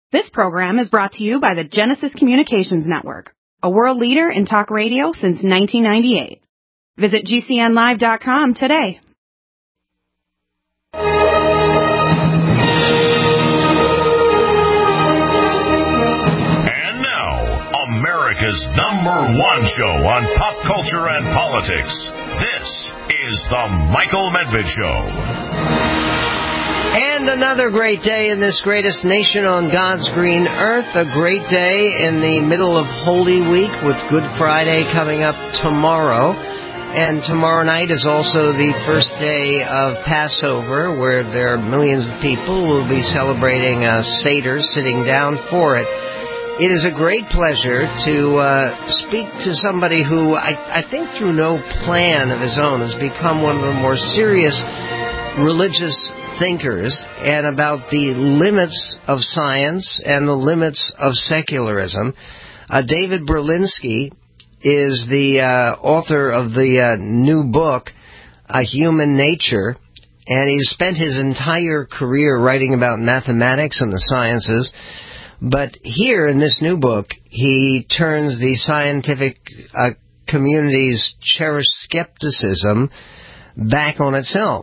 This program is brought to you by the Genesis Communications Network, a world leader in talk radio since 1998. Visit GCNlive.com today. And now, America's #1 show on pop culture and politics. This is The Michael Medved Show. And another great day in this greatest nation on God's green earth. A great day in the middle of Holy Week with Good Friday coming up tomorrow. And tomorrow night is also the first day of Passover, where there are millions of people who will be celebrating Seder, sitting down for it. It is a great pleasure to speak to somebody who I think through no plan of his own has become one of the more serious religious thinkers, and about the limits of science and the limits of secularism. David Berlinski is the author of the new book, A Human Nature, and he's spent his entire career writing about mathematics and the sciences. But here in this new book, he turns the scientific community's cherished skepticism back on itself,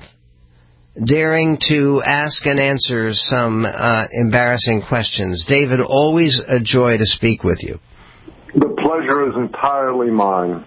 daring to ask and answer some embarrassing questions. David, always a joy to speak with you. The pleasure is entirely mine.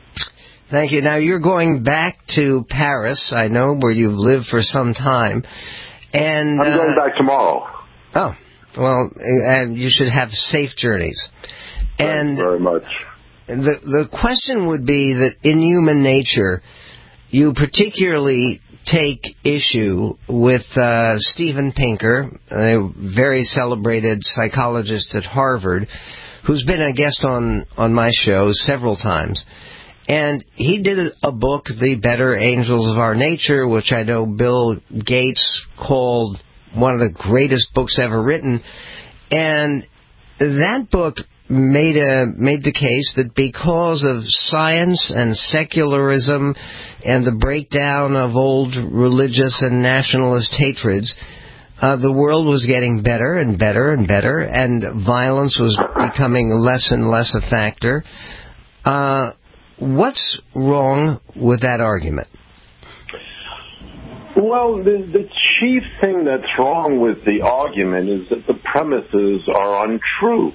Thank you. Now, you're going back to Paris, I know, where you've lived for some time. And I'm going back tomorrow. Oh, well, and you should have safe journeys. Thank you very much. The question would be that in Human Nature, you particularly take issue with Steven Pinker, a very celebrated psychologist at Harvard, who's been a guest on my show several times. And he did a book, The Better Angels of Our Nature, which I know Bill Gates called one of the greatest books ever written. And that book made the case that because of science and secularism and the breakdown of old religious and nationalist hatreds, the world was getting better and better and better, and violence was becoming less and less a factor. What's wrong with that argument? Well, the chief thing that's wrong with the argument is that the premises are untrue.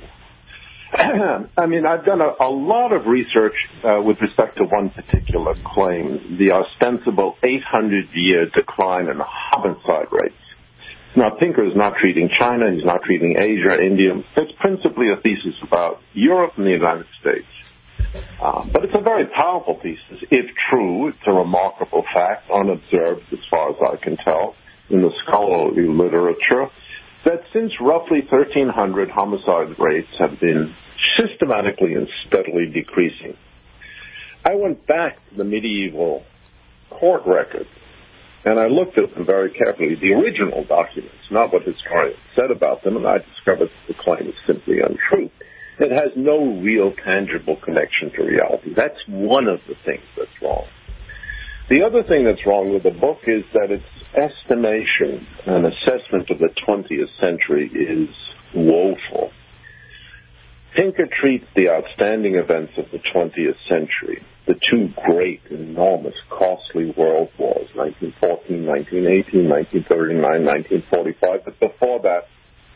I mean, I've done a lot of research with respect to one particular claim, the ostensible 800-year decline in homicide rates. Now, Pinker is not treating China, he's not treating Asia, India. It's principally a thesis about Europe and the United States. But it's a very powerful thesis. If true, it's a remarkable fact, unobserved as far as I can tell in the scholarly literature, that since roughly 1300, homicide rates have been systematically and steadily decreasing. I went back to the medieval court records, and I looked at them very carefully, the original documents, not what historians said about them, and I discovered that the claim is simply untrue. It has no real tangible connection to reality. That's one of the things that's wrong. The other thing that's wrong with the book is that its estimation and assessment of the 20th century is woeful. Pinker treats the outstanding events of the 20th century, the two great, enormous, costly world wars, 1914, 1918, 1939, 1945, but before that,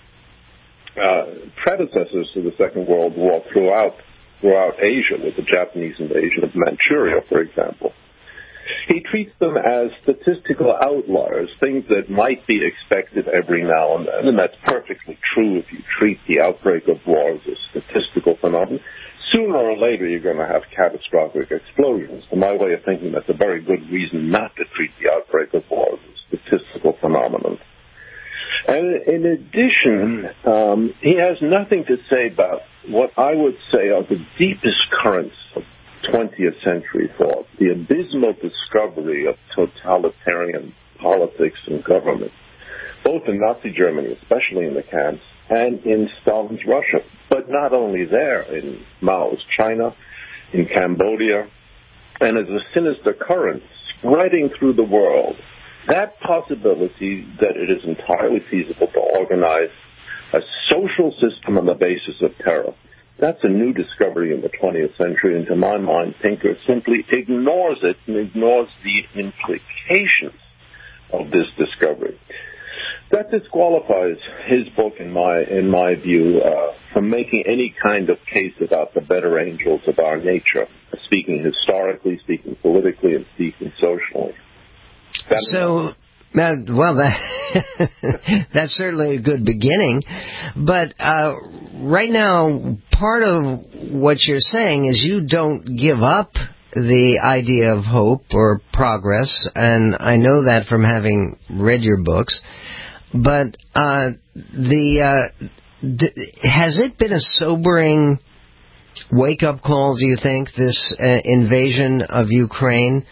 predecessors to the Second World War throughout Asia, with the Japanese invasion of Manchuria, for example. He treats them as statistical outliers, things that might be expected every now and then, and that's perfectly true if you treat the outbreak of war as a statistical phenomenon. Sooner or later, you're going to have catastrophic explosions. To my way of thinking, that's a very good reason not to treat the outbreak of war as a statistical phenomenon. And in addition, he has nothing to say about what I would say are the deepest currents of 20th century thought, the abysmal discovery of totalitarian politics and government, both in Nazi Germany, especially in the camps, and in Stalin's Russia. But not only there, in Mao's China, in Cambodia, and as a sinister current spreading through the world, that possibility that it is entirely feasible to organize a social system on the basis of terror. That's a new discovery in the 20th century, and to my mind, Pinker simply ignores it and ignores the implications of this discovery. That disqualifies his book, in my view, from making any kind of case about the better angels of our nature, speaking historically, speaking politically, and speaking socially. That's certainly a good beginning. But right now, part of what you're saying is you don't give up the idea of hope or progress, and I know that from having read your books. But has it been a sobering wake-up call, do you think, this invasion of Ukraine?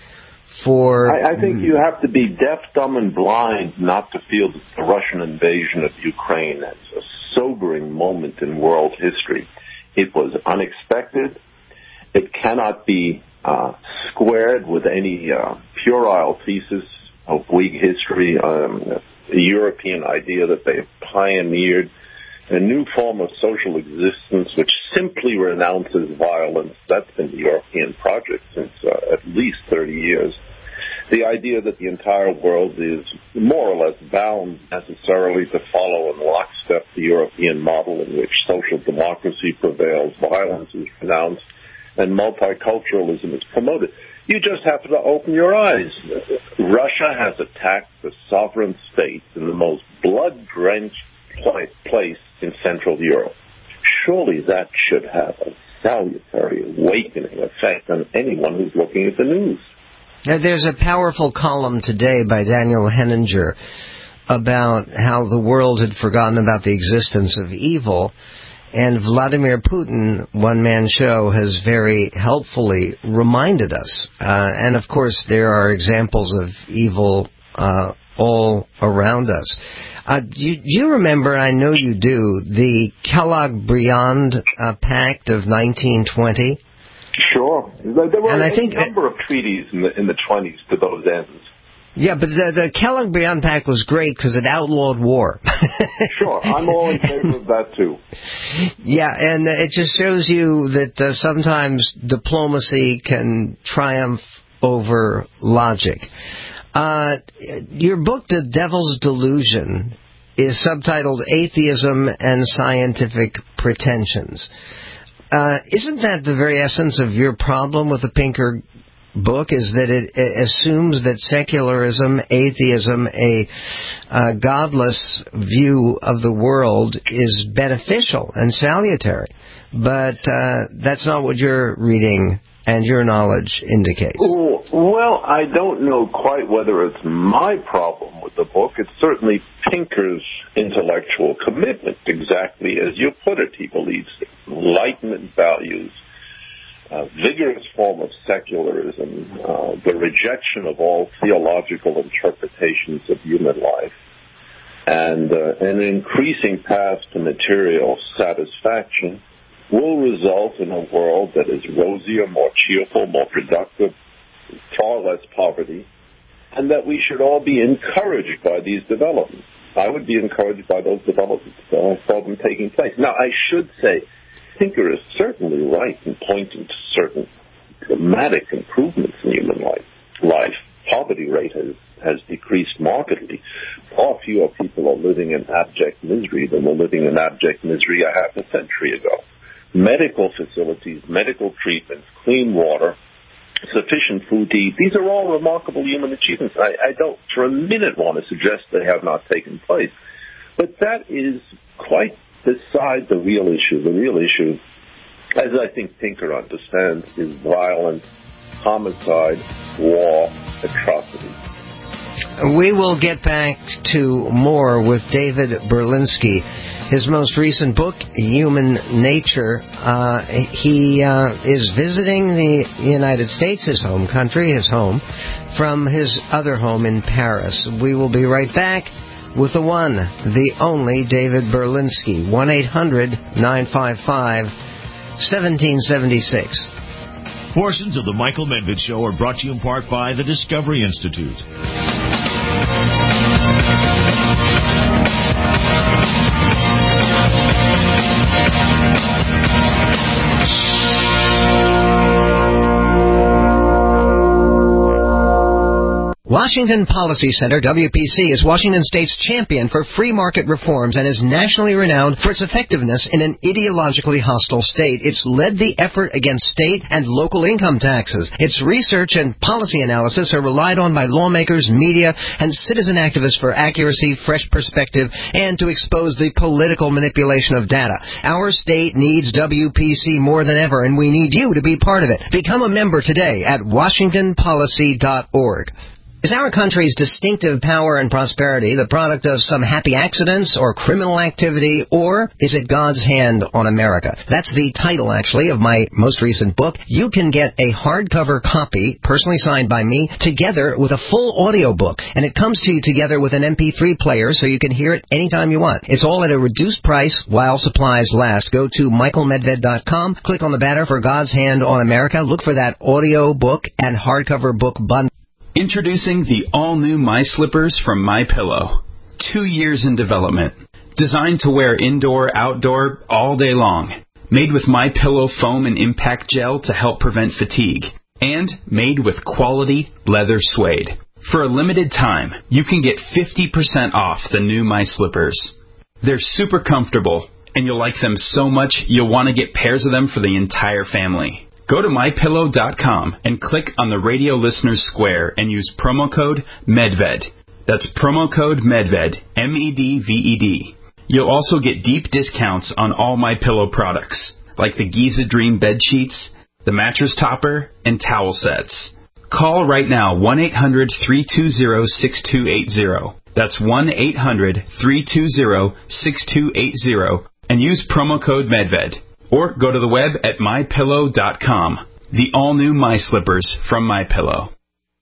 I think you have to be deaf, dumb, and blind not to feel that the Russian invasion of Ukraine is a sobering moment in world history. It was unexpected. It cannot be squared with any puerile thesis of Whig history, a European idea that they have pioneered a new form of social existence which simply renounces violence. That's been the European project since at least 30 years. The idea that the entire world is more or less bound necessarily to follow in lockstep the European model in which social democracy prevails, violence is renounced, and multiculturalism is promoted. You just have to open your eyes. Russia has attacked the sovereign states in the most blood-drenched place in Central Europe. Surely that should have a salutary awakening effect on anyone who's looking at the news. Now, there's a powerful column today by Daniel Henninger about how the world had forgotten about the existence of evil, and Vladimir Putin, one-man show, has very helpfully reminded us. And, of course, there are examples of evil all around us. You remember, I know you do, the Kellogg-Briand Pact of 1920? Sure. There were a number of treaties in the 20s to those ends. Yeah, but the Kellogg-Briand Pact was great because it outlawed war. Sure, I'm all in favor of that, too. Yeah, and it just shows you that sometimes diplomacy can triumph over logic. Your book, The Devil's Delusion, is subtitled Atheism and Scientific Pretensions. Isn't that the very essence of your problem with the Pinker book, is that it assumes that secularism, atheism, a godless view of the world is beneficial and salutary? But that's not what your reading and your knowledge indicates. Well, I don't know quite whether it's my problem with the book. It's certainly Pinker's intellectual commitment, exactly as you put it. He believes Enlightenment values, vigorous form of secularism, the rejection of all theological interpretations of human life, and an increasing path to material satisfaction will result in a world that is rosier, more cheerful, more productive, far less poverty, and that we should all be encouraged by these developments. I would be encouraged by those developments. I saw them taking place. Now, I should say, Pinker is certainly right in pointing to certain dramatic improvements in human life. Poverty rate has decreased markedly. Far fewer people are living in abject misery than were living in abject misery a half a century ago. Medical facilities, medical treatments, clean water, sufficient food to eat, these are all remarkable human achievements. I don't for a minute want to suggest they have not taken place. But that is quite beside the real issue. The real issue, as I think Pinker understands, is violence, homicide, war, atrocity. We will get back to more with David Berlinski. His most recent book, Human Nature, he is visiting the United States, his home country, his home, from his other home in Paris. We will be right back with the one, the only David Berlinski, 1-800-955-1776. Portions of the Michael Medved Show are brought to you in part by the Discovery Institute. Washington Policy Center, WPC, is Washington State's champion for free market reforms and is nationally renowned for its effectiveness in an ideologically hostile state. It's led the effort against state and local income taxes. Its research and policy analysis are relied on by lawmakers, media, and citizen activists for accuracy, fresh perspective, and to expose the political manipulation of data. Our state needs WPC more than ever, and we need you to be part of it. Become a member today at WashingtonPolicy.org. Is our country's distinctive power and prosperity the product of some happy accidents or criminal activity, or is it God's hand on America? That's the title, actually, of my most recent book. You can get a hardcover copy, personally signed by me, together with a full audio book, and it comes to you together with an MP3 player so you can hear it anytime you want. It's all at a reduced price while supplies last. Go to michaelmedved.com, click on the banner for God's Hand on America, look for that audio book and hardcover book bundle. Introducing the all-new My Slippers from MyPillow. 2 years in development. Designed to wear indoor, outdoor, all day long. Made with MyPillow foam and impact gel to help prevent fatigue. And made with quality leather suede. For a limited time, you can get 50% off the new My Slippers. They're super comfortable, and you'll like them so much you'll want to get pairs of them for the entire family. Go to MyPillow.com and click on the radio listeners square and use promo code MEDVED. That's promo code MEDVED, MEDVED. You'll also get deep discounts on all MyPillow products, like the Giza Dream bed sheets, the mattress topper, and towel sets. Call right now, 1-800-320-6280. That's 1-800-320-6280, and use promo code MEDVED. Or go to the web at MyPillow.com. The all-new My Slippers from MyPillow.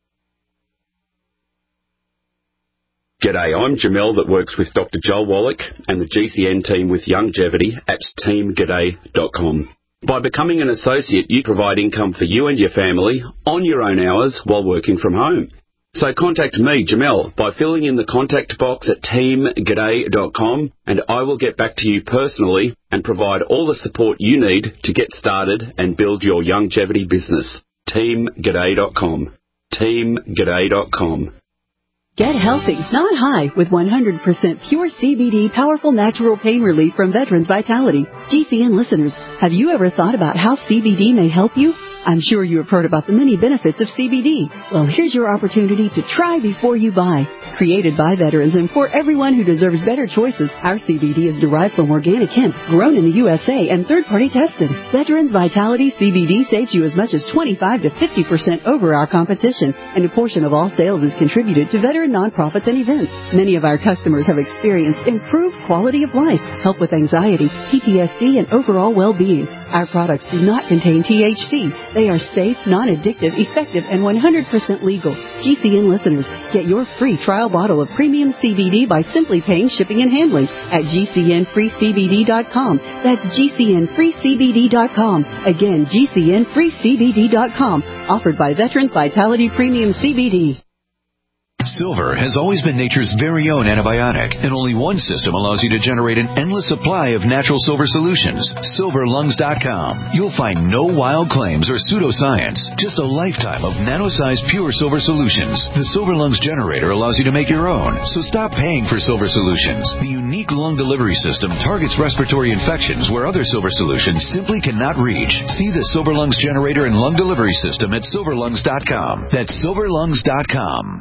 G'day, I'm Jamel that works with Dr. Joel Wallach and the GCN team with Longevity at teamg'day.com. By becoming an associate, you provide income for you and your family on your own hours while working from home. So contact me, Jamel, by filling in the contact box at teamg'day.com, and I will get back to you personally and provide all the support you need to get started and build your longevity business. teamg'day.com. teamg'day.com. Get healthy, not high, with 100% pure CBD powerful natural pain relief from Veterans Vitality. GCN listeners, have you ever thought about how CBD may help you? I'm sure you have heard about the many benefits of CBD. Well, here's your opportunity to try before you buy. Created by veterans and for everyone who deserves better choices, our CBD is derived from organic hemp, grown in the USA, and third-party tested. Veterans Vitality CBD saves you as much as 25 to 50% over our competition, and a portion of all sales is contributed to veteran nonprofits and events. Many of our customers have experienced improved quality of life, help with anxiety, PTSD, and overall well-being. Our products do not contain THC. They are safe, non-addictive, effective, and 100% legal. GCN listeners, get your free trial bottle of premium CBD by simply paying shipping and handling at GCNFreeCBD.com. That's GCNFreeCBD.com. Again, GCNFreeCBD.com. Offered by Veterans Vitality Premium CBD. Silver has always been nature's very own antibiotic, and only one system allows you to generate an endless supply of natural silver solutions. SilverLungs.com. You'll find no wild claims or pseudoscience, just a lifetime of nano-sized pure silver solutions. The Silver Lungs generator allows you to make your own, so stop paying for silver solutions. The unique lung delivery system targets respiratory infections where other silver solutions simply cannot reach. See the Silver Lungs generator and lung delivery system at SilverLungs.com. That's SilverLungs.com.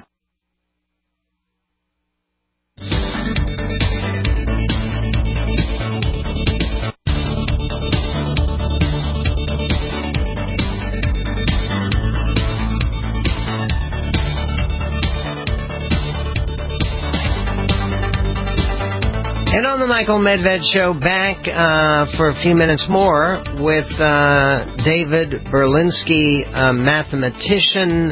And on the Michael Medved Show, back for a few minutes more with David Berlinski, mathematician,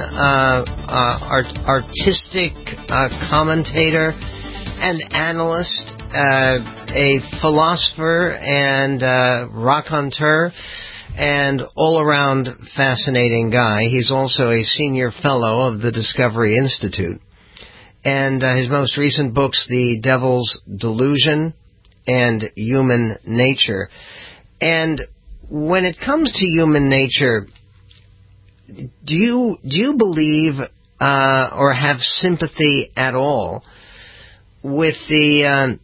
artistic commentator, and analyst, a philosopher and raconteur, and all-around fascinating guy. He's also a senior fellow of the Discovery Institute. And his most recent books, The Devil's Delusion and human nature. And when it comes to human nature, do you believe or have sympathy at all with the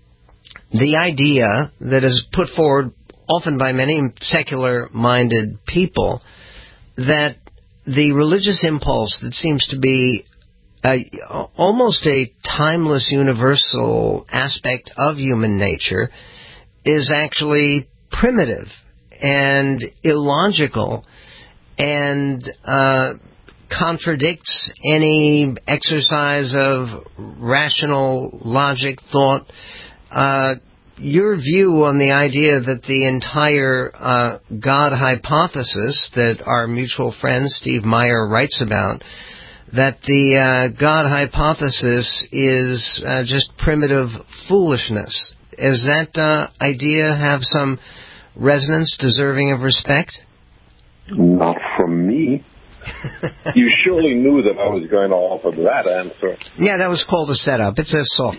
idea that is put forward often by many secular-minded people that the religious impulse that seems to be almost a timeless, universal aspect of human nature is actually primitive and illogical and contradicts any exercise of rational logic, thought? Your view on the idea that the entire God hypothesis that our mutual friend Steve Meyer writes about, that the God hypothesis is just primitive foolishness. Does that idea have some resonance deserving of respect? Not from me. You surely knew that I was going to offer that answer. Yeah, that was called a setup. It's a soft.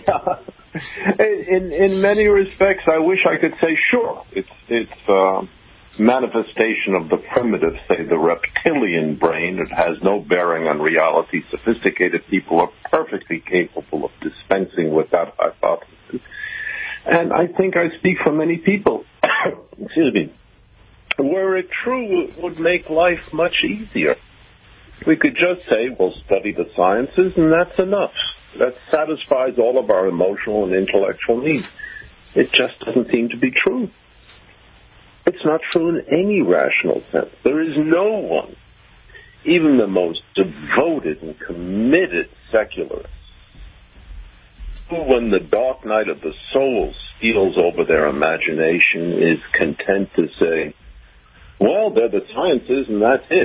In many respects, I wish I could say sure. It's manifestation of the primitive, say, the reptilian brain. It has no bearing on reality. Sophisticated people are perfectly capable of dispensing with that hypothesis. And I think I speak for many people, excuse me, were it true, it would make life much easier. We could just say, well, study the sciences, and that's enough. That satisfies all of our emotional and intellectual needs. It just doesn't seem to be true. It's not true in any rational sense. There is no one, even the most devoted and committed secularists, who, when the dark night of the soul steals over their imagination, is content to say, well, they're the sciences and that's it.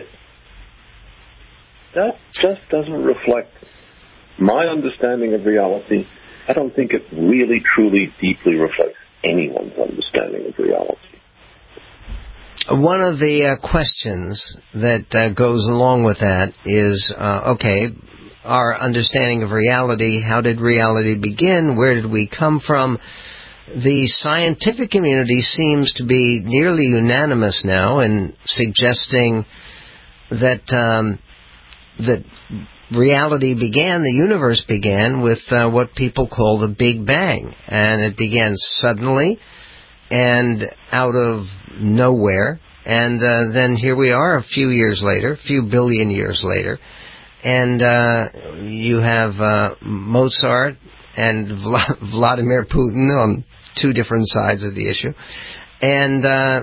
That just doesn't reflect my understanding of reality. I don't think it really, truly, deeply reflects anyone's understanding of reality. One of the questions that goes along with that is, our understanding of reality, how did reality begin? Where did we come from? The scientific community seems to be nearly unanimous now in suggesting that that reality began, the universe began with what people call the Big Bang. And it began suddenly and out of nowhere. And then here we are a few years later, a few billion years later. And you have Mozart and Vladimir Putin on two different sides of the issue. And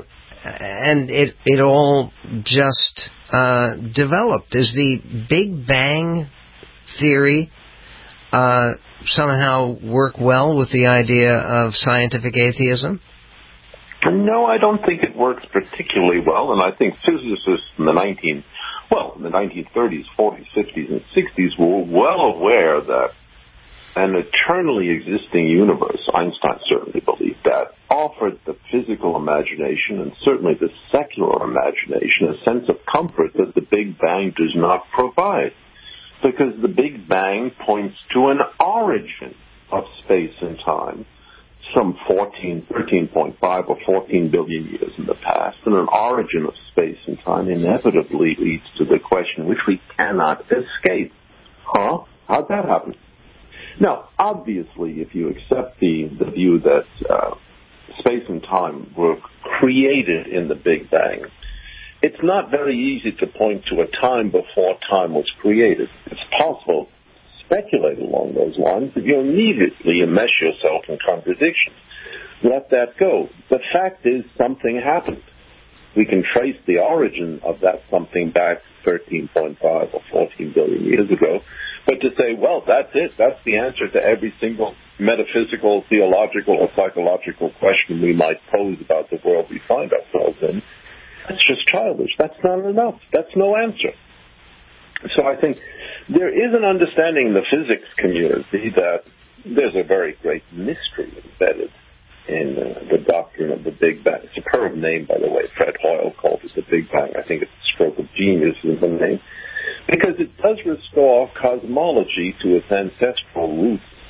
it all just developed. Does the Big Bang theory somehow work well with the idea of scientific atheism? No, I don't think it works particularly well, and I think physicists in the 1930s, 40s, 50s, and 60s were well aware that an eternally existing universe, Einstein certainly believed that, offered the physical imagination and certainly the secular imagination a sense of comfort that the Big Bang does not provide. Because the Big Bang points to an origin of space and time, some 13.5 or 14 billion years in the past, and an origin of space and time inevitably leads to the question which we cannot escape. How'd that happen? Now, obviously, if you accept the view that space and time were created in the Big Bang, it's not very easy to point to a time before time was created. It's possible to speculate along those lines, but you immediately enmesh yourself in contradictions. Let that go. The fact is something happened. We can trace the origin of that something back 13.5 or 14 billion years ago. But to say, well, that's it, that's the answer to every single metaphysical, theological, or psychological question we might pose about the world we find ourselves in, that's just childish. That's not enough. That's no answer. So I think there is an understanding in the physics community that there's a very great mystery embedded in the doctrine of the Big Bang. Superb name, by the way. Fred Hoyle called it the Big Bang. I think it's a stroke of genius is the name. Because it does restore cosmology to its ancestral roots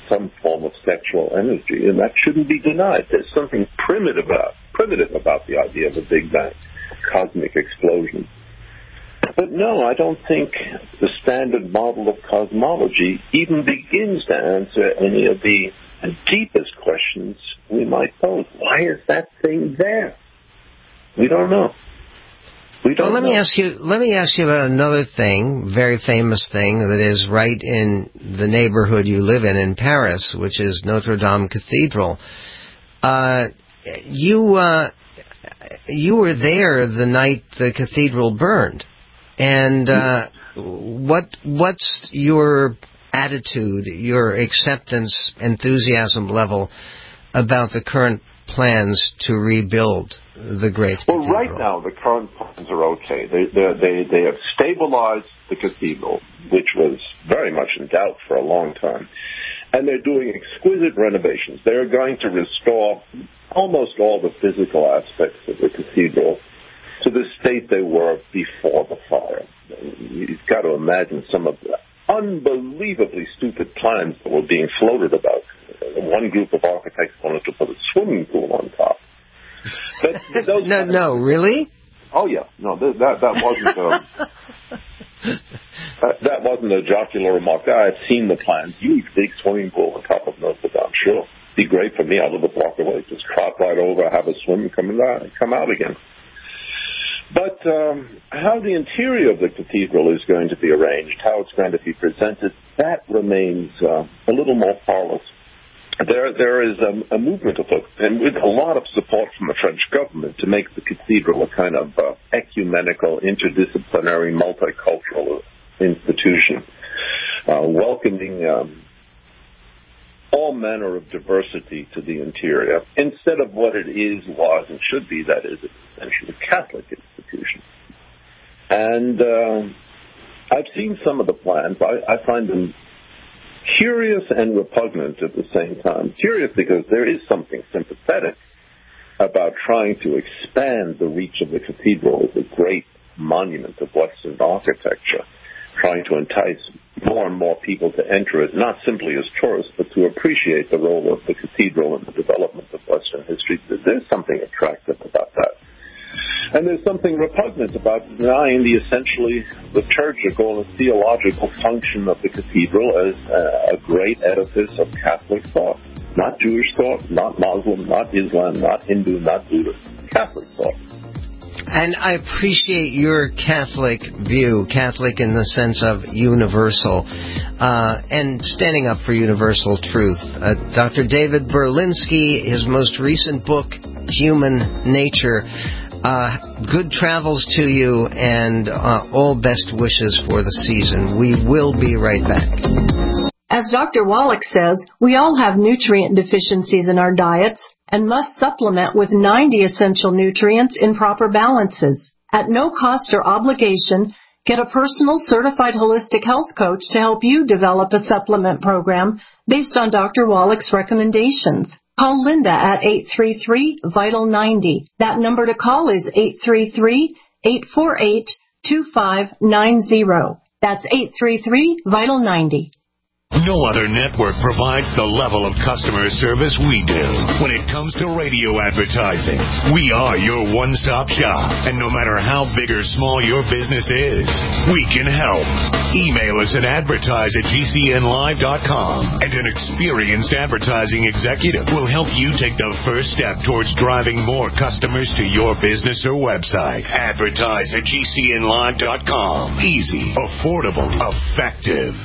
some form of sexual energy, and that shouldn't be denied. There's something primitive about the idea of a Big Bang, cosmic explosion. But no, I don't think the standard model of cosmology even begins to answer any of the deepest questions we might pose. Why is that thing there? We don't know. Let me ask you about another thing, very famous thing that is right in the neighborhood you live in Paris, which is Notre Dame Cathedral. You were there the night the cathedral burned, and what's your attitude, your acceptance, enthusiasm level about the current plans to rebuild the great cathedral? Well, right now the current plans are okay. They have stabilized the cathedral, which was very much in doubt for a long time, and they're doing exquisite renovations. They're going to restore almost all the physical aspects of the cathedral to the state they were before the fire. You've got to imagine some of the unbelievably stupid plans that were being floated about. One group of architects wanted to put a swimming pool on top. But those no, really? Oh yeah, no, that wasn't that wasn't a jocular remark. I had seen the plans. Huge, big swimming pool on top of Notre Dame. Sure, be great for me. I live a block away. Just trot right over, have a swim, and come out again. But how the interior of the cathedral is going to be arranged, how it's going to be presented, that remains a little more porous. There is a movement afoot, and with a lot of support from the French government, to make the cathedral a kind of ecumenical, interdisciplinary, multicultural institution, welcoming all manner of diversity to the interior, instead of what it is, was, and should be, that is, essentially a Catholic institution. And I've seen some of the plans. I find them curious and repugnant at the same time. Curious because there is something sympathetic about trying to expand the reach of the cathedral as a great monument of Western architecture, trying to entice more and more people to enter it, not simply as tourists, but to appreciate the role of the cathedral in the development of Western history. There's something attractive about that. And there's something repugnant about denying the essentially liturgical and theological function of the cathedral as a great edifice of Catholic thought. Not Jewish thought, not Muslim, not Islam, not Hindu, not Buddhist. Catholic thought. And I appreciate your Catholic view, Catholic in the sense of universal, and standing up for universal truth. Dr. David Berlinski, his most recent book, Human Nature. Good travels to you, and all best wishes for the season. We will be right back. As Dr. Wallach says, we all have nutrient deficiencies in our diets and must supplement with 90 essential nutrients in proper balances. At no cost or obligation, get a personal certified holistic health coach to help you develop a supplement program based on Dr. Wallach's recommendations. Call Linda at 833-VITAL-90. That number to call is 833-848-2590. That's 833-VITAL-90. No other network provides the level of customer service we do when it comes to radio advertising. We are your one-stop shop, and no matter how big or small your business is, we can help. Email us at advertise@gcnlive.com, and an experienced advertising executive will help you take the first step towards driving more customers to your business or website. Advertise@gcnlive.com. Easy, affordable, effective.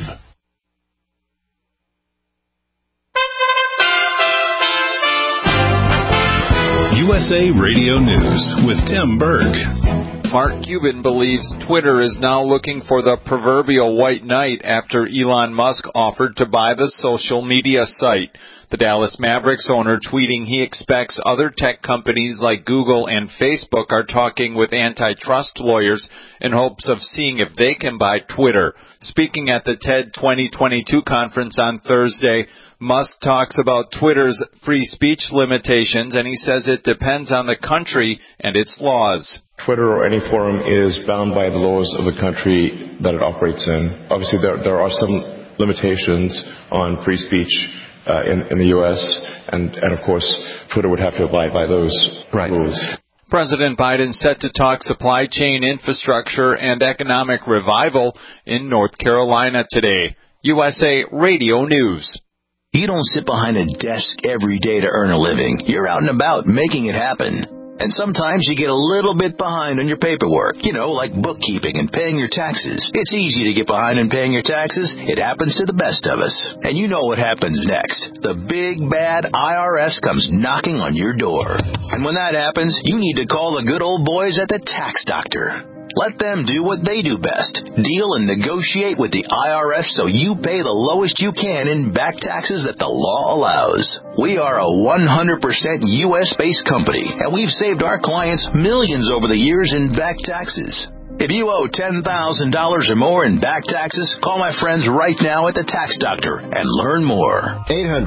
USA Radio News with Tim Berg. Mark Cuban believes Twitter is now looking for the proverbial white knight after Elon Musk offered to buy the social media site. The Dallas Mavericks owner tweeting he expects other tech companies like Google and Facebook are talking with antitrust lawyers in hopes of seeing if they can buy Twitter. Speaking at the TED 2022 conference on Thursday, Musk talks about Twitter's free speech limitations, and he says it depends on the country and its laws. Twitter or any forum is bound by the laws of the country that it operates in. Obviously, there are some limitations on free speech in the U.S., and of course, Twitter would have to abide by those rules. President Biden set to talk supply chain infrastructure and economic revival in North Carolina today. USA Radio News. You don't sit behind a desk every day to earn a living. You're out and about making it happen. And sometimes you get a little bit behind on your paperwork, like bookkeeping and paying your taxes. It's easy to get behind in paying your taxes. It happens to the best of us. And you know what happens next. The big, bad IRS comes knocking on your door. And when that happens, you need to call the good old boys at the Tax Doctor. Let them do what they do best. Deal and negotiate with the IRS so you pay the lowest you can in back taxes that the law allows. We are a 100% U.S.-based company, and we've saved our clients millions over the years in back taxes. If you owe $10,000 or more in back taxes, call my friends right now at the Tax Doctor and learn more.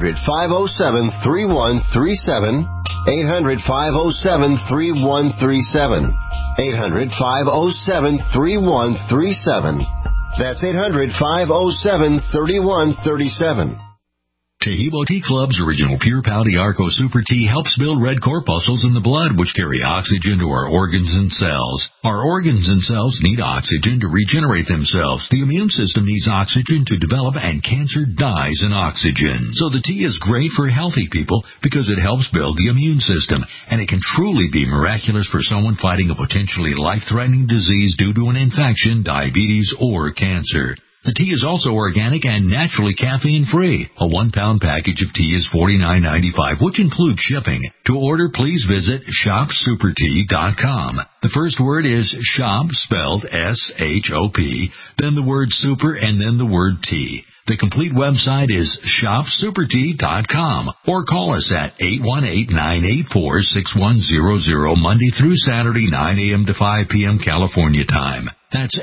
800-507-3137. 800-507-3137. 800-507-3137. That's 800-507-3137. Taheebo Tea Club's original Pure Pau Arco Super Tea helps build red corpuscles in the blood, which carry oxygen to our organs and cells. Our organs and cells need oxygen to regenerate themselves. The immune system needs oxygen to develop, and cancer dies in oxygen. So the tea is great for healthy people because it helps build the immune system, and it can truly be miraculous for someone fighting a potentially life-threatening disease due to an infection, diabetes, or cancer. The tea is also organic and naturally caffeine-free. A 1-pound package of tea is $49.95, which includes shipping. To order, please visit shopsupertea.com. The first word is shop, spelled S-H-O-P, then the word super, and then the word tea. The complete website is shopsupertea.com, or call us at 818-984-6100 Monday through Saturday, 9 a.m. to 5 p.m. California time. That's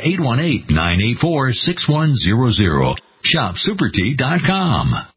818-984-6100. shopsupertea.com.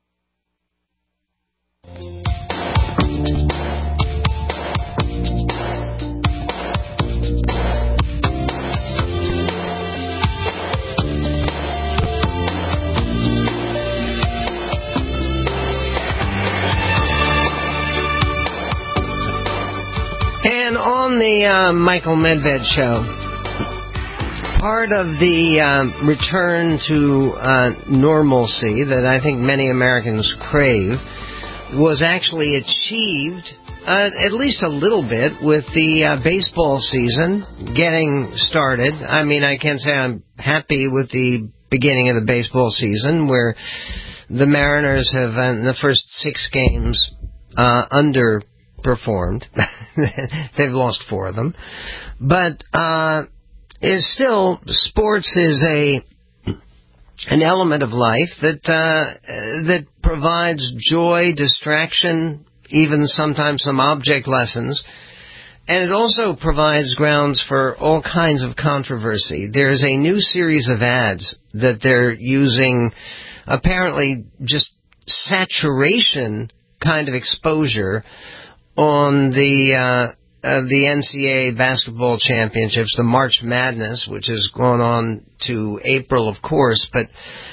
And on the Michael Medved Show, part of the return to normalcy that I think many Americans crave was actually achieved, at least a little bit, with the baseball season getting started. I mean, I can't say I'm happy with the beginning of the baseball season, where the Mariners have, in the first 6 games, underperformed. They've lost 4 of them. But is still, sports is an element of life that provides joy, distraction, even sometimes some object lessons, and it also provides grounds for all kinds of controversy. There's a new series of ads that they're using, apparently just saturation kind of exposure on the NCAA basketball championships, the March Madness, which has gone on to April, of course. But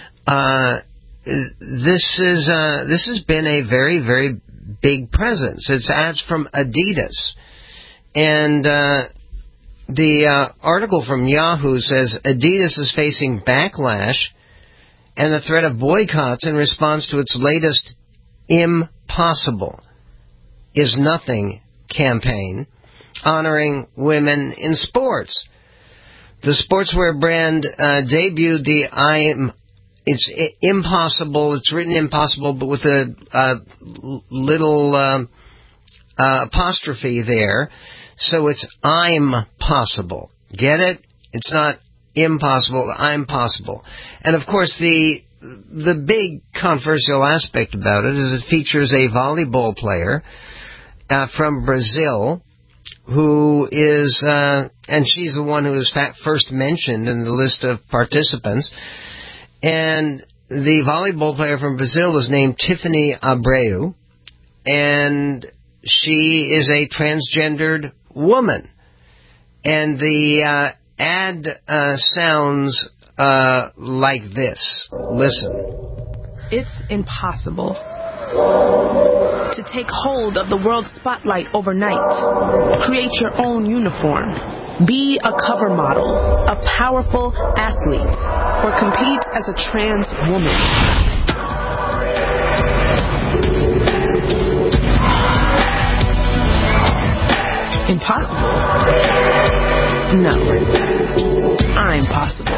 this has been a very, very big presence. It's ads from Adidas, and the article from Yahoo says Adidas is facing backlash and the threat of boycotts in response to its latest "Impossible is Nothing" campaign honoring women in sports. The sportswear brand debuted the it's impossible, it's written impossible, but with a little apostrophe there. So it's I'm possible. Get it? It's not impossible, I'm possible. And of course the big controversial aspect about it is it features a volleyball player from Brazil, who is, and she's the one who was first mentioned in the list of participants. And the volleyball player from Brazil was named Tiffany Abreu, and she is a transgendered woman. And the ad sounds like this. Listen. It's impossible To take hold of the world spotlight overnight. Create your own uniform. Be a cover model, a powerful athlete, or compete as a trans woman. Impossible? No. I'm possible.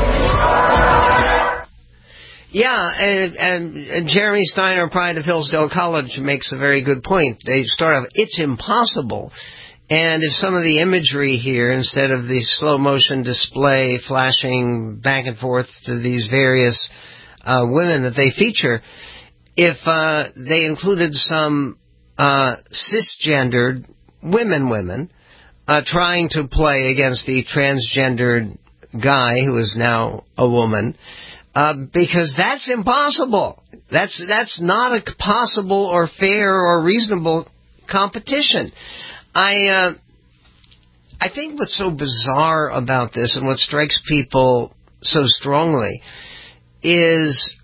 Yeah, and Jeremy Steiner, Pride of Hillsdale College, makes a very good point. They start off, it's impossible. And if some of the imagery here, instead of the slow motion display flashing back and forth to these various women that they feature, if they included some cisgendered women trying to play against the transgendered guy who is now a woman, because that's impossible. That's not a possible or fair or reasonable competition. I think what's so bizarre about this and what strikes people so strongly is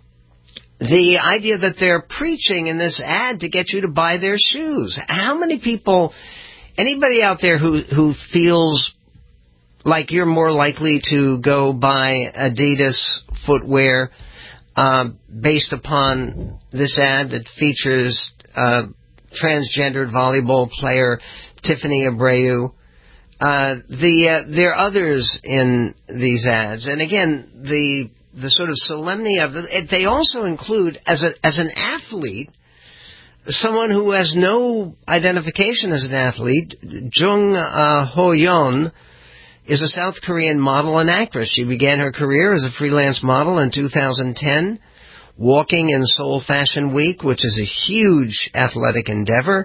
the idea that they're preaching in this ad to get you to buy their shoes. How many people, anybody out there who feels like you're more likely to go buy Adidas footwear based upon this ad that features transgendered volleyball player Tiffany Abreu? There are others in these ads, and again, the sort of solemnity of it. They also include as an athlete, someone who has no identification as an athlete. Jung Ho-yeon is a South Korean model and actress. She began her career as a freelance model in 2010, walking in Seoul Fashion Week, which is a huge athletic endeavor.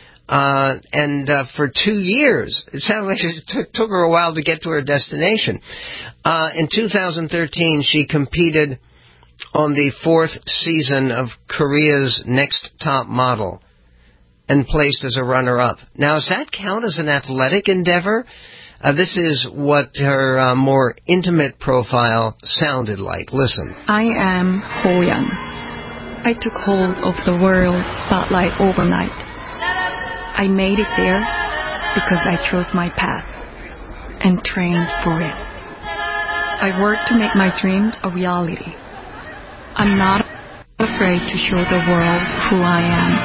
And for 2 years, it sounds like it took her a while to get to her destination. In 2013, she competed on the 4th season of Korea's Next Top Model and placed as a runner-up. Now, does that count as an athletic endeavor? This is what her more intimate profile sounded like. Listen. I am Ho-yeon. I took hold of the world spotlight overnight. I made it there because I chose my path and trained for it. I worked to make my dreams a reality. I'm not afraid to show the world who I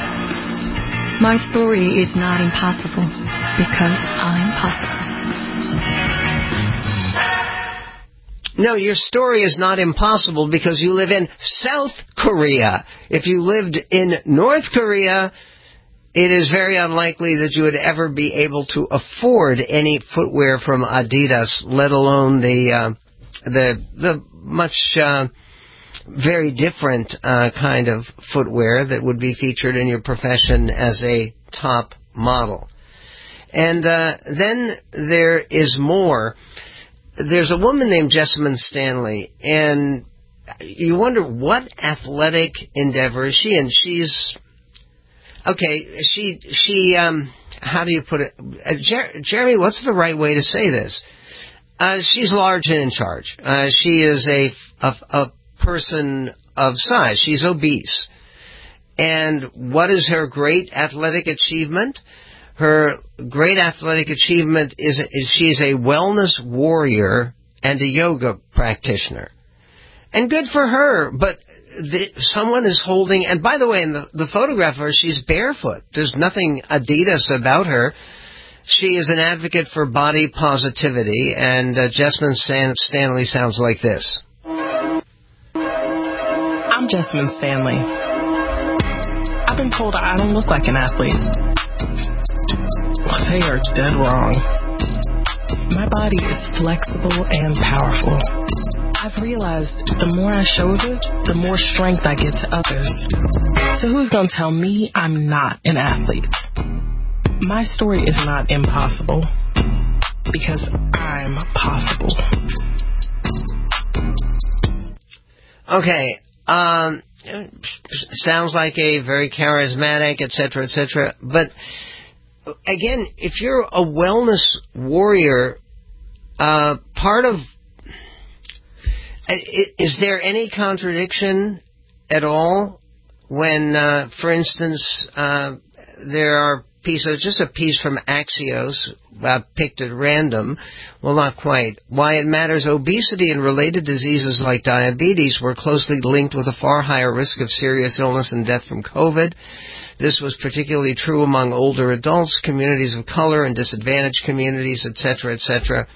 am. My story is not impossible because I'm possible. No, your story is not impossible because you live in South Korea. If you lived in North Korea, it is very unlikely that you would ever be able to afford any footwear from Adidas, let alone the much very different kind of footwear that would be featured in your profession as a top model. And then there is more. There's a woman named Jessamine Stanley, and you wonder what athletic endeavor is she in. She's okay. She how do you put it, Jeremy? What's the right way to say this? She's large and in charge. She is a person of size. She's obese, and what is her great athletic achievement? Her great athletic achievement is she is a wellness warrior and a yoga practitioner. And good for her, but someone is holding, and by the way, in the photograph of her, she's barefoot. There's nothing Adidas about her. She is an advocate for body positivity, and Jessamine Stanley sounds like this. I'm Jessamine Stanley. I've been told I don't look like an athlete. They are dead wrong. My body is flexible and powerful. I've realized the more I show of it, the more strength I give to others. So who's going to tell me I'm not an athlete? My story is not impossible because I'm possible. Okay, sounds like a very charismatic, etc., etc., but again, if you're a wellness warrior, part of... Is there any contradiction at all when, for instance, there are just a piece from Axios, picked at random, well, not quite. Why it matters, obesity and related diseases like diabetes were closely linked with a far higher risk of serious illness and death from COVID. This was particularly true among older adults, communities of color, and disadvantaged communities, etc., etc.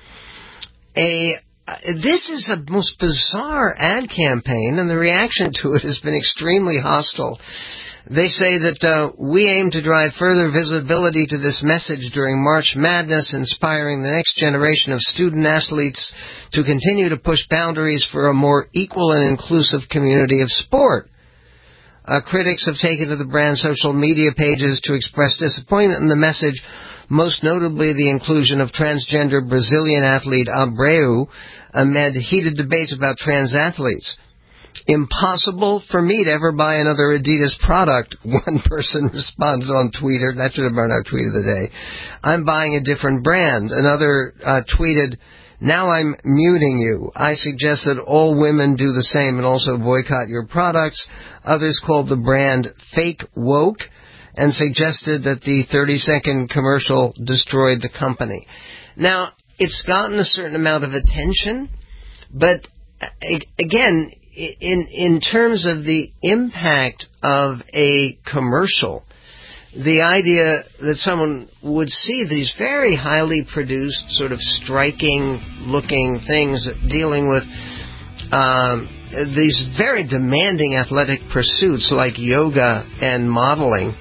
This is a most bizarre ad campaign, and the reaction to it has been extremely hostile. They say that we aim to drive further visibility to this message during March Madness, inspiring the next generation of student athletes to continue to push boundaries for a more equal and inclusive community of sport. Critics have taken to the brand's social media pages to express disappointment in the message, most notably the inclusion of transgender Brazilian athlete Abreu amid heated debates about trans athletes. Impossible for me to ever buy another Adidas product, one person responded on Twitter. That should have been our tweet of the day. I'm buying a different brand. Another tweeted, now I'm muting you. I suggest that all women do the same and also boycott your products. Others called the brand fake woke and suggested that the 30-second commercial destroyed the company. Now, it's gotten a certain amount of attention, but again, in terms of the impact of a commercial, the idea that someone would see these very highly produced, sort of striking-looking things dealing with these very demanding athletic pursuits like yoga and modeling,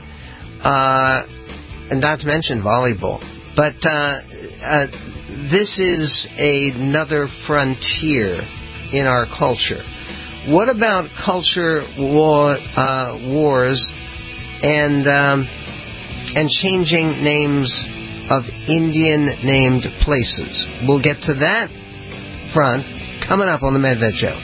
and not to mention volleyball. But this is another frontier in our culture. What about culture wars and changing names of Indian-named places? We'll get to that front coming up on the Medved Show.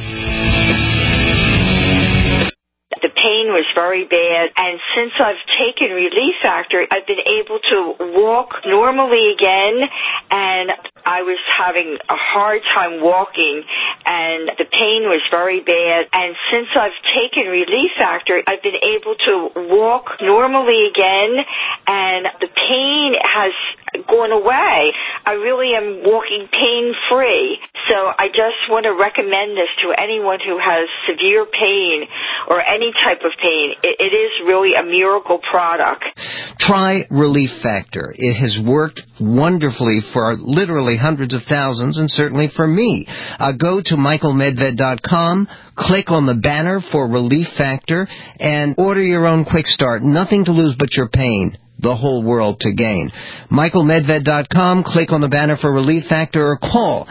The pain was very bad, and since I've taken Relief Factor, I've been able to walk normally again, and I was having a hard time walking, and the pain was very bad. And since I've taken Relief Factor, I've been able to walk normally again, and the pain has gone away. I really am walking pain-free. So I just want to recommend this to anyone who has severe pain or any type of pain. It is really a miracle product. Try Relief Factor. It has worked wonderfully for literally hundreds of thousands, and certainly for me. Go to michaelmedved.com, click on the banner for Relief Factor, and order your own quick start. Nothing to lose but your pain. The whole world to gain. michaelmedved.com, click on the banner for Relief Factor, or call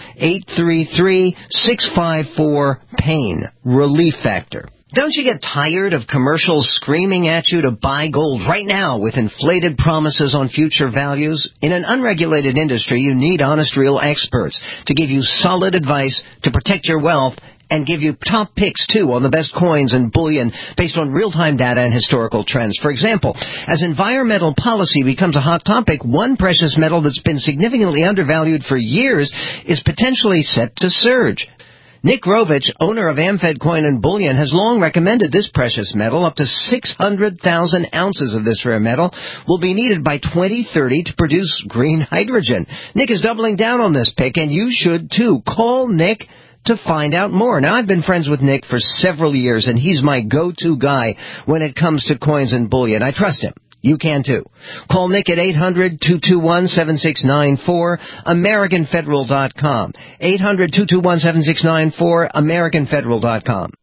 833-654-PAIN. Relief Factor. Don't you get tired of commercials screaming at you to buy gold right now with inflated promises on future values? In an unregulated industry, you need honest, real experts to give you solid advice to protect your wealth and give you top picks, too, on the best coins and bullion based on real-time data and historical trends. For example, as environmental policy becomes a hot topic, one precious metal that's been significantly undervalued for years is potentially set to surge. Nick Rovich, owner of Amfed Coin and Bullion, has long recommended this precious metal. Up to 600,000 ounces of this rare metal will be needed by 2030 to produce green hydrogen. Nick is doubling down on this pick, and you should, too. Call Nick to find out more. Now, I've been friends with Nick for several years, and he's my go-to guy when it comes to coins and bullion. I trust him. You can, too. Call Nick at 800-221-7694, AmericanFederal.com. 800-221-7694, AmericanFederal.com.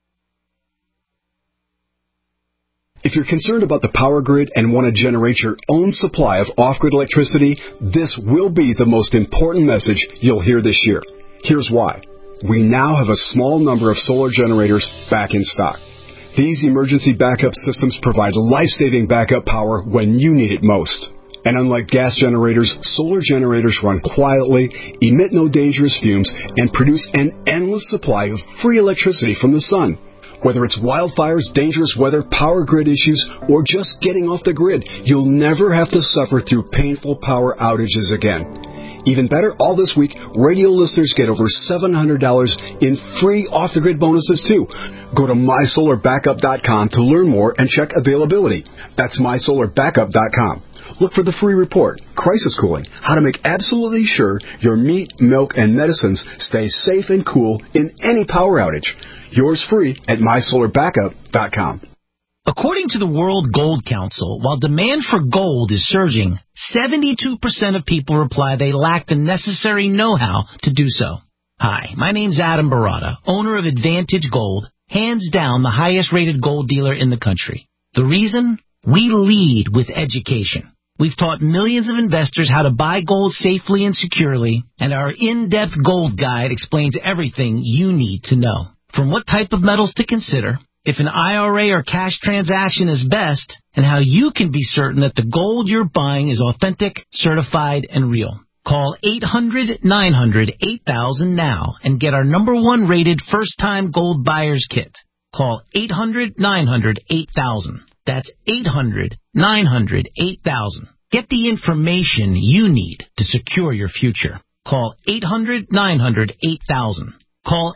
If you're concerned about the power grid and want to generate your own supply of off-grid electricity, this will be the most important message you'll hear this year. Here's why. We now have a small number of solar generators back in stock. These emergency backup systems provide life-saving backup power when you need it most. And unlike gas generators, solar generators run quietly, emit no dangerous fumes, and produce an endless supply of free electricity from the sun. Whether it's wildfires, dangerous weather, power grid issues, or just getting off the grid, you'll never have to suffer through painful power outages again. Even better, all this week, radio listeners get over $700 in free off-the-grid bonuses, too. Go to MySolarBackup.com to learn more and check availability. That's MySolarBackup.com. Look for the free report, Crisis Cooling, how to make absolutely sure your meat, milk, and medicines stay safe and cool in any power outage. Yours free at MySolarBackup.com. According to the World Gold Council, while demand for gold is surging, 72% of people reply they lack the necessary know-how to do so. Hi, my name's Adam Barata, owner of Advantage Gold, hands down the highest-rated gold dealer in the country. The reason? We lead with education. We've taught millions of investors how to buy gold safely and securely, and our in-depth gold guide explains everything you need to know. From what type of metals to consider, if an IRA or cash transaction is best, and how you can be certain that the gold you're buying is authentic, certified, and real. Call 800-900-8000 now and get our #1 rated first-time gold buyer's kit. Call 800-900-8000. That's 800-900-8000. Get the information you need to secure your future. Call 800-900-8000. Call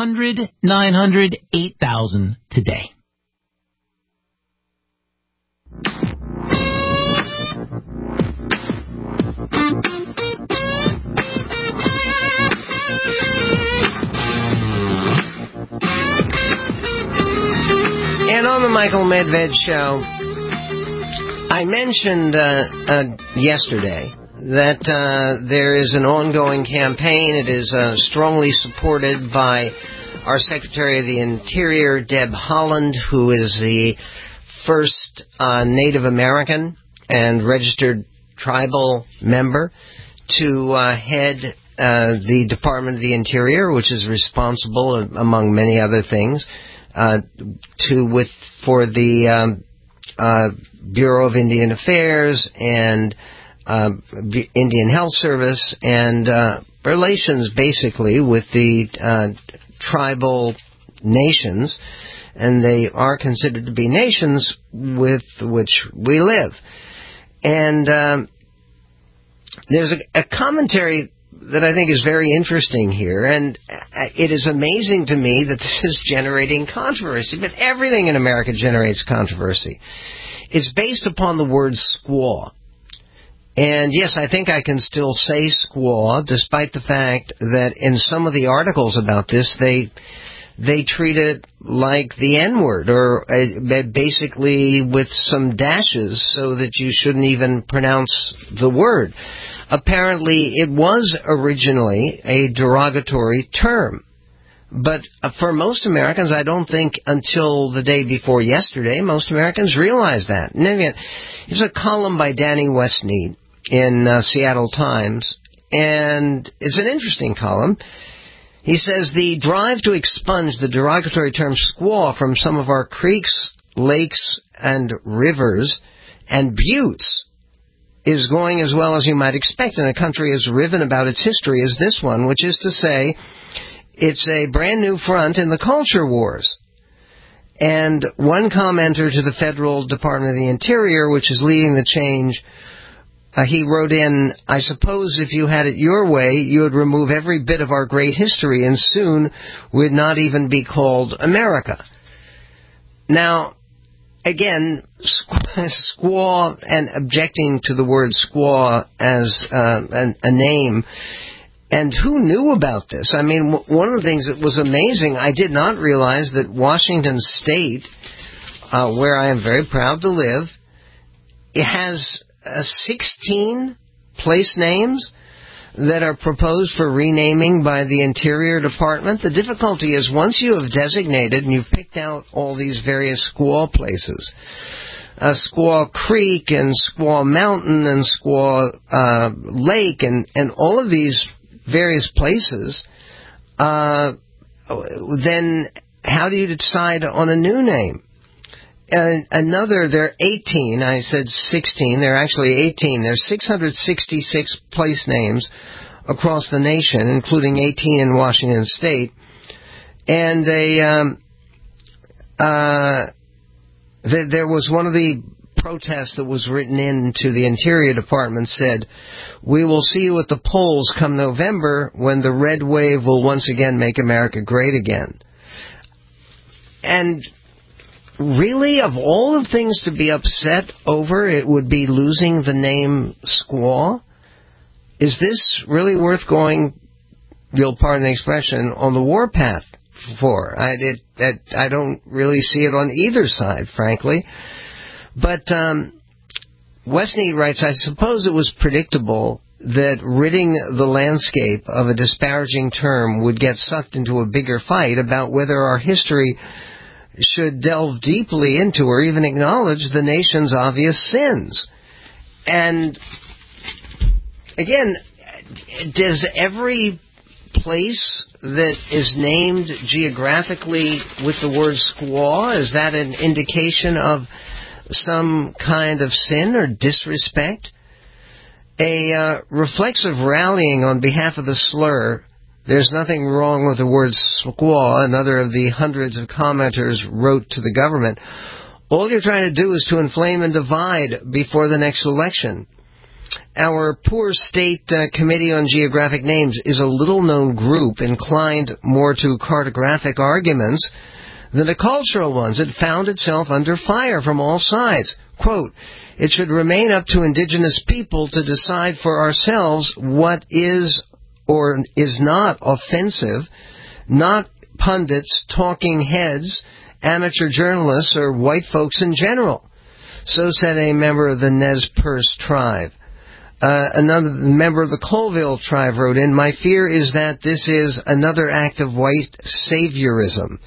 800-900-8000 today. And on the Michael Medved Show, I mentioned yesterday that there is an ongoing campaign. It is strongly supported by our Secretary of the Interior, Deb Haaland, who is the first Native American and registered tribal member to head the Department of the Interior, which is responsible, among many other things, for the Bureau of Indian Affairs and Indian Health Service and relations, basically, with the tribal nations, and they are considered to be nations with which we live. And there's a commentary that I think is very interesting here, and it is amazing to me that this is generating controversy, but everything in America generates controversy. It's based upon the word squaw. And yes, I think I can still say squaw, despite the fact that in some of the articles about this, they treat it like the N-word, or basically with some dashes so that you shouldn't even pronounce the word. Apparently, it was originally a derogatory term. But for most Americans, I don't think until the day before yesterday, most Americans realized that. And again, there's a column by Danny Westmead in Seattle Times, and it's an interesting column. He says, the drive to expunge the derogatory term squaw from some of our creeks, lakes, and rivers and buttes is going as well as you might expect in a country as riven about its history as this one, which is to say, it's a brand new front in the culture wars. And one commenter to the Federal Department of the Interior, which is leading the change, he wrote in, I suppose if you had it your way, you would remove every bit of our great history and soon would not even be called America. Now, again, squaw and objecting to the word squaw as a name. And who knew about this? I mean, one of the things that was amazing, I did not realize that Washington State, where I am very proud to live, it has 16 place names that are proposed for renaming by the Interior Department. The difficulty is once you have designated and you've picked out all these various squaw places, Squaw Creek and Squaw Mountain and Squaw Lake and all of these various places, then how do you decide on a new name? There are 18, I said 16, there are actually 18. There's 666 place names across the nation, including 18 in Washington State. And there was one of the protest that was written into the Interior Department said, "We will see you at the polls come November when the red wave will once again make America great again." And really, of all the things to be upset over, it would be losing the name Squaw? Is this really worth going, you'll pardon the expression, on the warpath for? I don't really see it on either side, frankly. But Westney writes, "I suppose it was predictable that ridding the landscape of a disparaging term would get sucked into a bigger fight about whether our history should delve deeply into or even acknowledge the nation's obvious sins." And again, does every place that is named geographically with the word squaw, is that an indication of some kind of sin or disrespect? A reflexive rallying on behalf of the slur, "There's nothing wrong with the word squaw," another of the hundreds of commenters wrote to the government. "All you're trying to do is to inflame and divide before the next election." Our poor state Committee on Geographic Names is a little-known group inclined more to cartographic arguments than to cultural ones. It found itself under fire from all sides. Quote, "It should remain up to indigenous people to decide for ourselves what is or is not offensive, not pundits, talking heads, amateur journalists, or white folks in general." So said a member of the Nez Perce tribe. Another member of the Colville tribe wrote in, "My fear is that this is another act of white saviorism."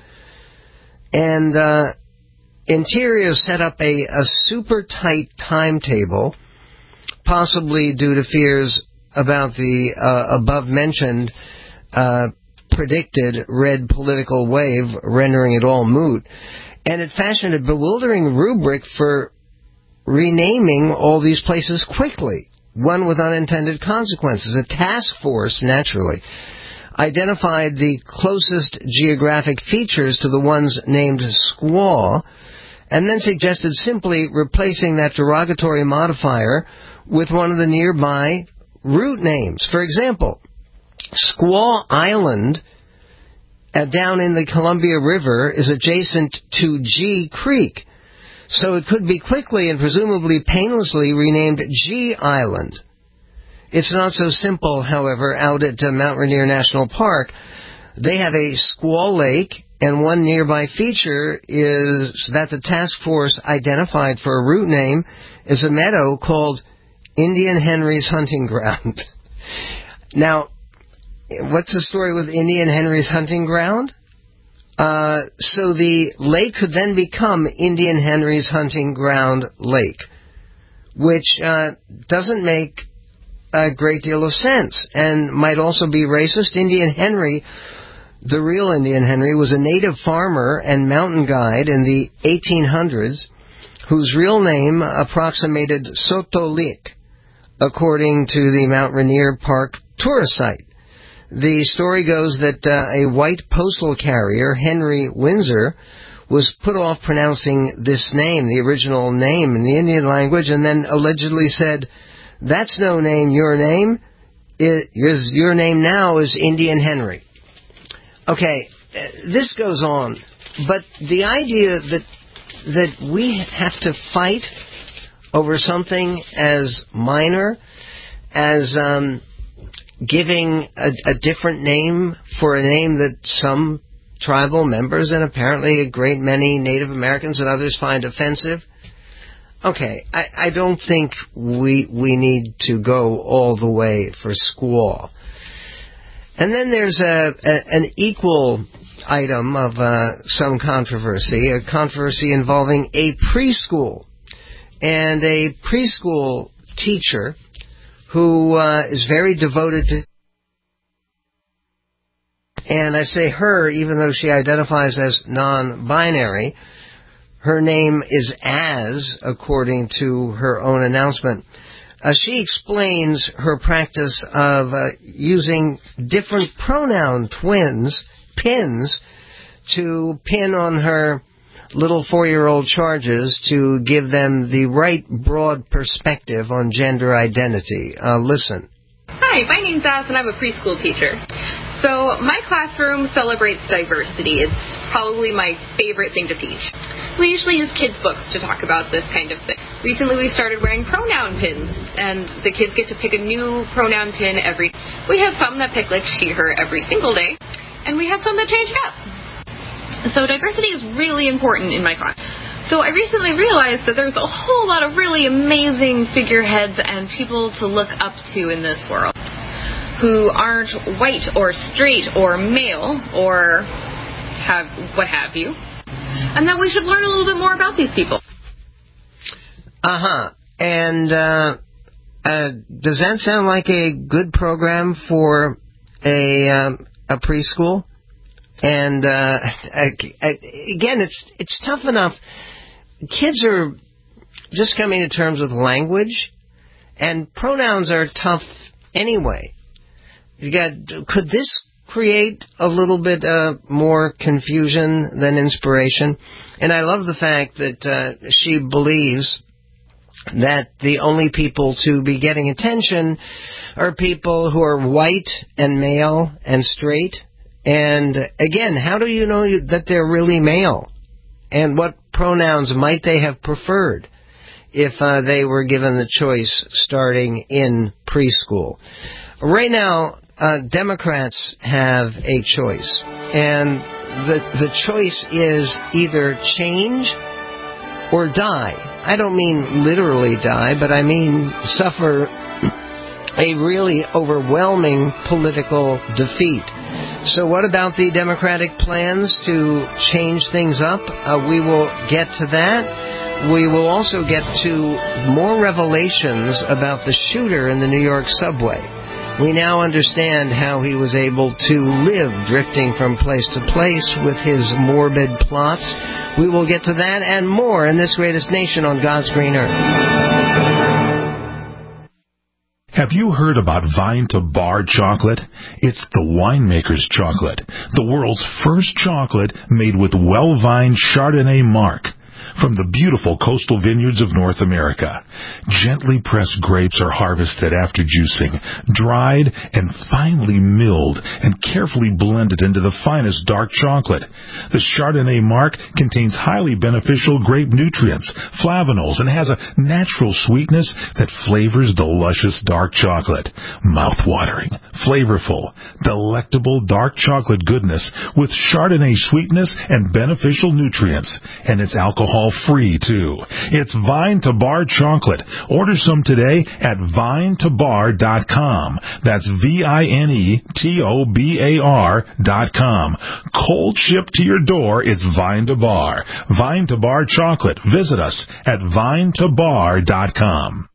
And Interior set up a super tight timetable, possibly due to fears about the above-mentioned predicted red political wave, rendering it all moot. And it fashioned a bewildering rubric for renaming all these places quickly, one with unintended consequences. A task force, naturally, identified the closest geographic features to the ones named Squaw, and then suggested simply replacing that derogatory modifier with one of the nearby route names. For example, Squaw Island down in the Columbia River is adjacent to G Creek, so it could be quickly and presumably painlessly renamed G Island. It's not so simple, however, out at Mount Rainier National Park. They have a Squaw Lake, and one nearby feature is that the task force identified for a route name is a meadow called Indian Henry's Hunting Ground. Now, what's the story with Indian Henry's Hunting Ground? So the lake could then become Indian Henry's Hunting Ground Lake, which doesn't make a great deal of sense and might also be racist. Indian Henry, the real Indian Henry, was a native farmer and mountain guide in the 1800s whose real name approximated Sotolik, according to the Mount Rainier Park tourist site. The story goes that a white postal carrier, Henry Windsor, was put off pronouncing this name, the original name in the Indian language, and then allegedly said, "That's no name, your name. Your name now is Indian Henry." Okay, this goes on, but the idea that we have to fight over something as minor as giving a different name for a name that some tribal members and apparently a great many Native Americans and others find offensive. Okay, I don't think we need to go all the way for squaw. And then there's an equal item of some controversy, a controversy involving a preschool and a preschool teacher who is very devoted to, and I say her even though she identifies as non-binary. Her name is Az, according to her own announcement. She explains her practice of using different pronoun pins to pin on her little 4-year-old charges to give them the right broad perspective on gender identity. Listen. Hi, my name's Az, and I'm a preschool teacher. So my classroom celebrates diversity. It's probably my favorite thing to teach. We usually use kids' books to talk about this kind of thing. Recently we started wearing pronoun pins, and the kids get to pick a new pronoun pin every day. We have some that pick like she, her every single day, and we have some that change it up. So diversity is really important in my class. So I recently realized that there's a whole lot of really amazing figureheads and people to look up to in this world who aren't white or straight or male or have what have you, and that we should learn a little bit more about these people. And does that sound like a good program for a preschool? And again, it's tough enough. Kids are just coming to terms with language, and pronouns are tough anyway. Could this create a little bit more confusion than inspiration? And I love the fact that she believes that the only people to be getting attention are people who are white and male and straight. And again, how do you know that they're really male? And what pronouns might they have preferred if they were given the choice starting in preschool? Right now, Democrats have a choice. And the choice is either change or die. I don't mean literally die, but I mean suffer a really overwhelming political defeat. So what about the Democratic plans to change things up? We will get to that. We will also get to more revelations about the shooter in the New York subway. We now understand how he was able to live drifting from place to place with his morbid plots. We will get to that and more in this greatest nation on God's green earth. Have you heard about Vine to Bar chocolate? It's the winemaker's chocolate, the world's first chocolate made with well-vined Chardonnay marc. From the beautiful coastal vineyards of North America, gently pressed grapes are harvested after juicing, dried and finely milled and carefully blended into the finest dark chocolate. The Chardonnay marc contains highly beneficial grape nutrients, flavanols, and has a natural sweetness that flavors the luscious dark chocolate. Mouth-watering, flavorful, delectable dark chocolate goodness with Chardonnay sweetness and beneficial nutrients, and it's alcohol-free, too. It's Vine to Bar chocolate. Order some today at vinetobar.com. That's VINETOBAR.com. Cold shipped to your door, it's Vine to Bar. Vine to Bar chocolate. Visit us at vinetobar.com.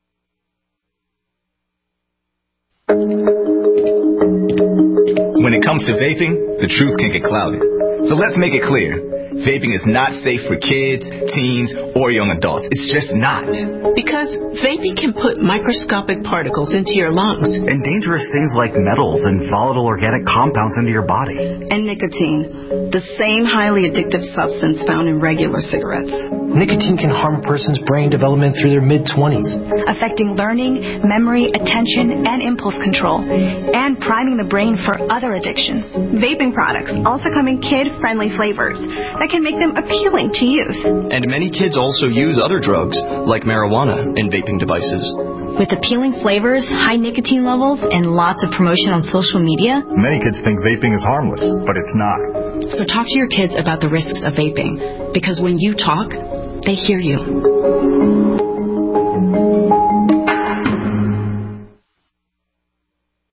When it comes to vaping, the truth can get clouded. So let's make it clear. Vaping is not safe for kids, teens, or young adults. It's just not. Because vaping can put microscopic particles into your lungs. And dangerous things like metals and volatile organic compounds into your body. And nicotine, the same highly addictive substance found in regular cigarettes. Nicotine can harm a person's brain development through their mid-20s. Affecting learning, memory, attention, and impulse control. And priming the brain for other addictions. Vaping products also come in kid-friendly flavors that can make them appealing to youth. And many kids also use other drugs, like marijuana, in vaping devices. With appealing flavors, high nicotine levels, and lots of promotion on social media, many kids think vaping is harmless, but it's not. So talk to your kids about the risks of vaping, because when you talk, they hear you.